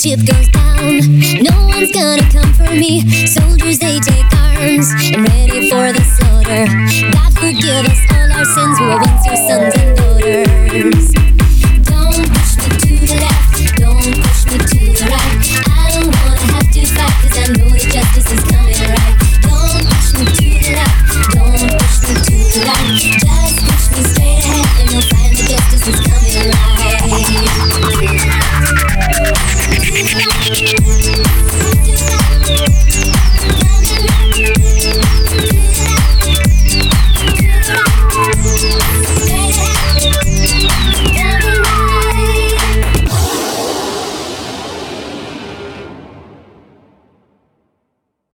ship goes down, no one's gonna come for me. Soldiers, they take arms and ready for the slaughter. God forgive us all our sins, we were once your sons and daughters. Don't push me to the left, don't push me to the right. I don't wanna have to fight, cause I know that justice is coming right. Don't push me to the left, don't push me to the right. Just push me straight ahead and you'll find that justice is coming right.